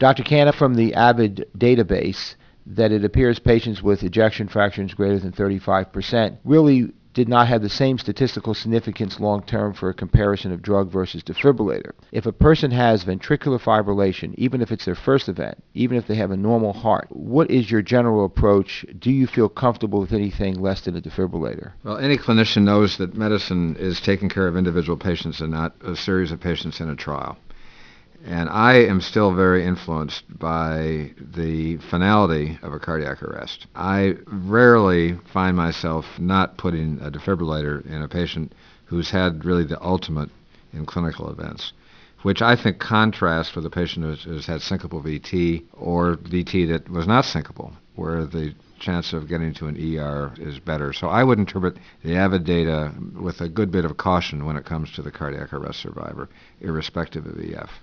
Dr. Canna, from the AVID database, that it appears patients with ejection fractions greater than 35% really did not have the same statistical significance long-term for a comparison of drug versus defibrillator. If a person has ventricular fibrillation, even if it's their first event, even if they have a normal heart, what is your general approach? Do you feel comfortable with anything less than a defibrillator? Well, any clinician knows that medicine is taking care of individual patients and not a series of patients in a trial. And I am still very influenced by the finality of a cardiac arrest. I rarely find myself not putting a defibrillator in a patient who's had really the ultimate in clinical events, which I think contrasts with a patient who's had syncopal VT or VT that was not syncopal, where the chance of getting to an ER is better. So I would interpret the AVID data with a good bit of caution when it comes to the cardiac arrest survivor, irrespective of EF.